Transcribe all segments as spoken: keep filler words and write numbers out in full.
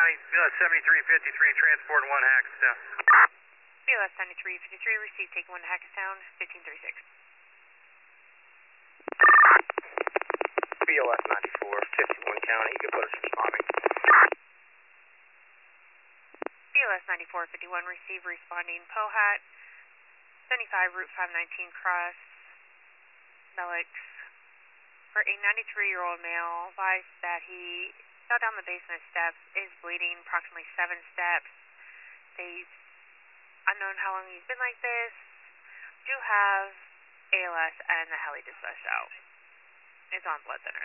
County, B L S seventy-three fifty-three, transport one Hackettstown. B L S seventy-three fifty-three, receive, take one Hackettstown, fifteen thirty-six. B L S ninety-four fifty-one County, you can put us responding. B L S ninety-four fifty-one, receive, responding, Pohat, seventy-five, Route five nineteen, cross, Melix, for a ninety-three-year-old male, advised that he fell down the basement steps, is bleeding approximately seven steps. They, unknown how long he's been like this, do have A L S and the heli dispatched out. It's on blood thinner.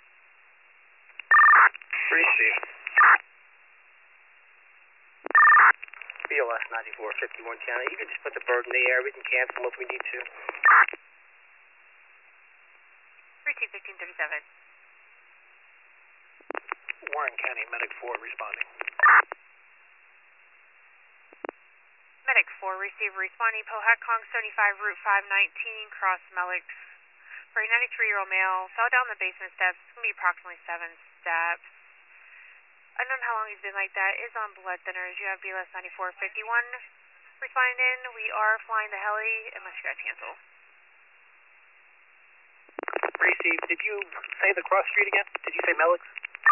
Receive. B L S ninety-four fifty-one County, you can just put the bird in the air, we can cancel if we need to. Receive fifteen thirty-seven. Warren County, Medic four responding. Medic four, receive, responding, Pohat Kong seventy-five, Route five nineteen, cross Melix. For a ninety-three-year-old male, fell down the basement steps, it's going to be approximately seven steps. Unknown how long he's been like that, is on blood thinners. You have B L S ninety-four fifty-one responding in. We are flying the heli unless you guys cancel. Receive, did you say the cross street again? Did you say Melix?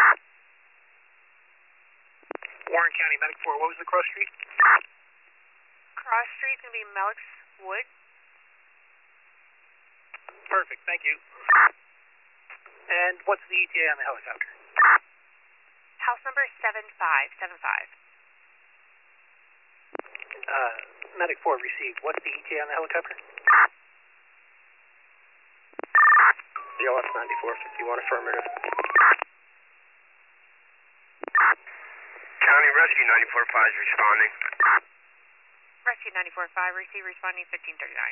Warren County, Medic four, what was the cross street? Cross street's going to be Melix Wood. Perfect, thank you. And what's the E T A on the helicopter? House number seven five seven five. Uh, Medic four received. What's the E T A on the helicopter? B L S ninety-four fifty-one, affirmative. County Rescue ninety-four five is responding. Rescue ninety-four five, receive, responding fifteen thirty-nine.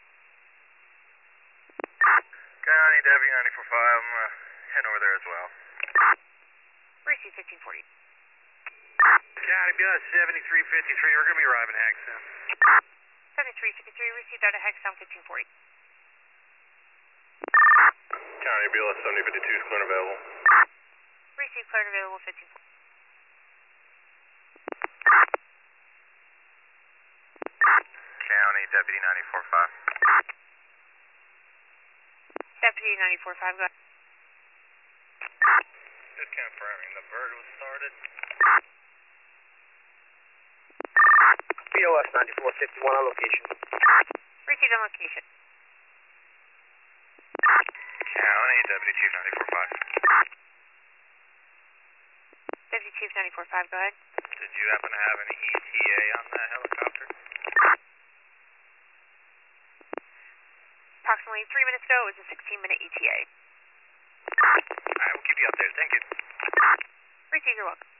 County Deputy ninety-four five, I'm uh, heading over there as well. Receive fifteen forty. County, B L S seventy-three fifty-three, we're going to be arriving at Hackettstown. seventy-three fifty-three, received out of Hackettstown fifteen forty. County B L S seventy fifty-two is clear and available. Receive, clear and available fifteen forty. County Deputy ninety-four five. Deputy ninety-four five, go ahead. Just confirming, the bird was started. B L S ninety-four fifty-one on location. Received on location. County Deputy Chief ninety-four five. Deputy Chief ninety-four five, go ahead. Did you happen to have any E T A on that helicopter? Approximately three minutes ago, it was a sixteen-minute E T A. I will keep you updated. Thank you. Receive, you're welcome.